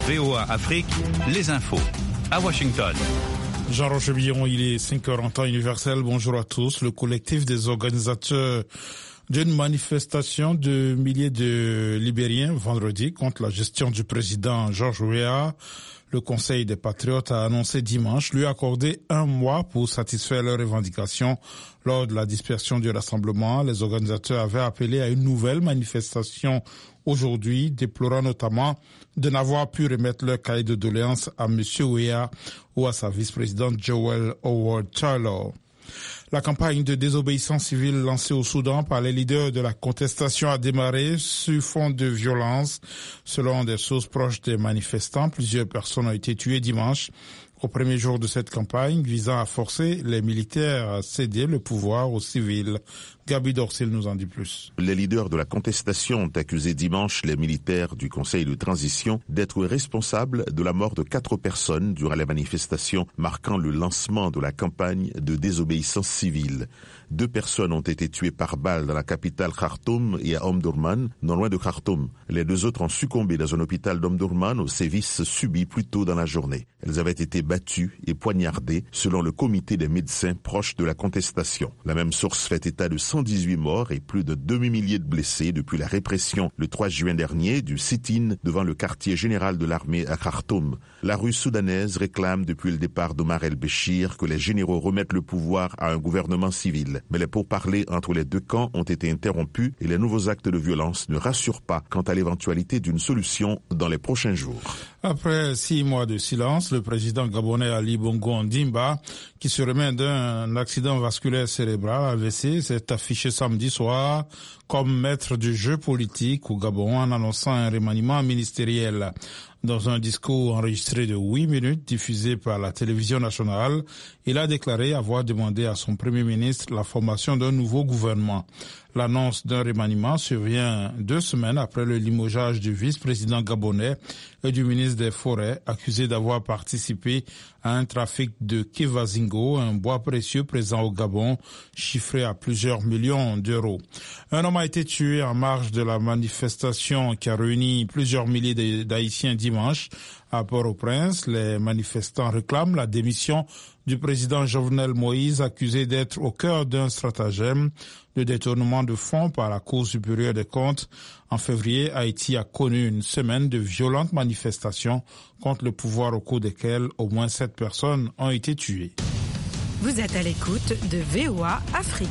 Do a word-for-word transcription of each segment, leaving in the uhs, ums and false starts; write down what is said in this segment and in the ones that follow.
V O A Afrique, les infos. À Washington. Jean-Roger Billon, il est cinq heures en temps universel. Bonjour à tous. Le collectif des organisateurs d'une manifestation de milliers de Libériens vendredi contre la gestion du président George Weah. Le Conseil des Patriotes a annoncé dimanche lui accorder un mois pour satisfaire leurs revendications. Lors de la dispersion du rassemblement, les organisateurs avaient appelé à une nouvelle manifestation aujourd'hui, déplorant notamment de n'avoir pu remettre leur cahier de doléances à M. Weah ou à sa vice-présidente Joel Howard Taylor. La campagne de désobéissance civile lancée au Soudan par les leaders de la contestation a démarré sur fond de violence. Selon des sources proches des manifestants, plusieurs personnes ont été tuées dimanche au premier jour de cette campagne visant à forcer les militaires à céder le pouvoir aux civils. Gabi Dorsil nous en dit plus. Les leaders de la contestation ont accusé dimanche les militaires du Conseil de transition d'être responsables de la mort de quatre personnes durant la manifestation marquant le lancement de la campagne de désobéissance civile. Deux personnes ont été tuées par balle dans la capitale Khartoum et à Omdurman, non loin de Khartoum. Les deux autres ont succombé dans un hôpital d'Omdurman aux sévices subis plus tôt dans la journée. Elles avaient été battues et poignardées selon le comité des médecins proches de la contestation. La même source fait état de cent dix-huit morts et plus de demi-millier de blessés depuis la répression le trois juin dernier du sit-in devant le quartier général de l'armée à Khartoum. La rue soudanaise réclame depuis le départ d'Omar el-Béchir que les généraux remettent le pouvoir à un gouvernement civil. Mais les pourparlers entre les deux camps ont été interrompus et les nouveaux actes de violence ne rassurent pas quant à l'éventualité d'une solution dans les prochains jours. Après six mois de silence, le président gabonais Ali Bongo Ondimba, qui se remet d'un accident vasculaire cérébral A V C, s'est affiché samedi soir comme maître du jeu politique au Gabon en annonçant un remaniement ministériel. Dans un discours enregistré de huit minutes diffusé par la télévision nationale, il a déclaré avoir demandé à son premier ministre la formation d'un nouveau gouvernement. L'annonce d'un remaniement survient deux semaines après le limogeage du vice-président gabonais et du ministre des Forêts, accusé d'avoir participé à un trafic de Kevazingo, un bois précieux présent au Gabon, chiffré à plusieurs millions d'euros. Un homme a été tué en marge de la manifestation qui a réuni plusieurs milliers d'Haïtiens dimanche à Port-au-Prince. Les manifestants réclament la démission du président Jovenel Moïse, accusé d'être au cœur d'un stratagème de détournement de fonds par la Cour supérieure des comptes. En février, Haïti a connu une semaine de violentes manifestations contre le pouvoir au cours desquelles au moins sept personnes ont été tuées. Vous êtes à l'écoute de V O A Afrique.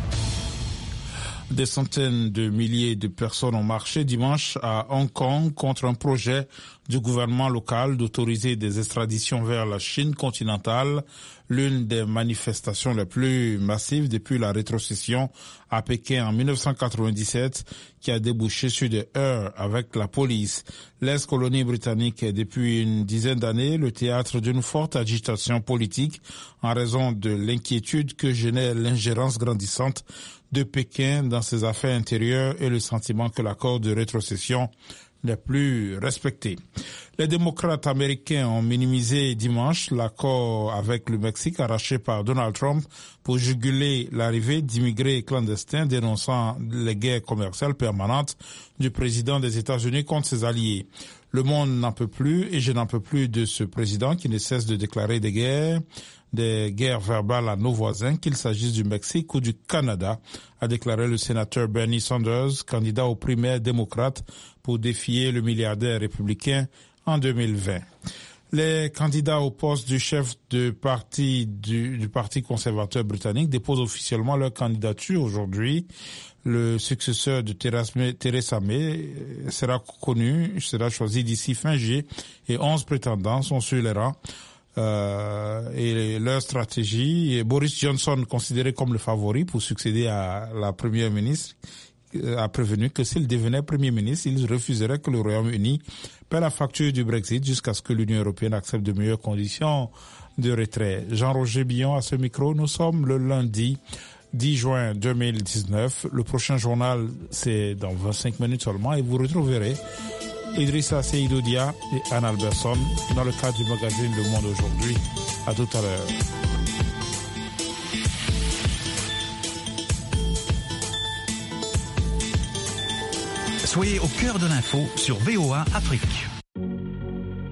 Des centaines de milliers de personnes ont marché dimanche à Hong Kong contre un projet du gouvernement local d'autoriser des extraditions vers la Chine continentale, l'une des manifestations les plus massives depuis la rétrocession à Pékin en mille neuf cent quatre-vingt-dix-sept, qui a débouché sur des heurts avec la police. L'ex-colonie britannique est depuis une dizaine d'années le théâtre d'une forte agitation politique en raison de l'inquiétude que génère l'ingérence grandissante de Pékin dans ses affaires intérieures et le sentiment que l'accord de rétrocession n'est plus respecté. Les démocrates américains ont minimisé dimanche l'accord avec le Mexique arraché par Donald Trump pour juguler l'arrivée d'immigrés clandestins, dénonçant les guerres commerciales permanentes du président des États-Unis contre ses alliés. Le monde n'en peut plus et je n'en peux plus de ce président qui ne cesse de déclarer des guerres, des guerres verbales à nos voisins, qu'il s'agisse du Mexique ou du Canada, a déclaré le sénateur Bernie Sanders, candidat aux primaires démocrates pour défier le milliardaire républicain en deux mille vingt. Les candidats au poste du chef de parti du, du Parti conservateur britannique déposent officiellement leur candidature aujourd'hui. Le successeur de Theresa May sera connu, sera choisi d'ici fin juillet et onze prétendants sont sur les rangs. Euh, et leur stratégie, et Boris Johnson, considéré comme le favori pour succéder à la première ministre, a prévenu que s'il devenait premier ministre, il refuserait que le Royaume-Uni paie la facture du Brexit jusqu'à ce que l'Union européenne accepte de meilleures conditions de retrait. Jean-Roger Billon à ce micro. Nous sommes le lundi dix juin deux mille dix-neuf. Le prochain journal, c'est dans vingt-cinq minutes seulement et vous retrouverez Idrissa Seydoudia et Anne Alberson dans le cadre du magazine Le Monde aujourd'hui. À tout à l'heure. Soyez au cœur de l'info sur V O A Afrique.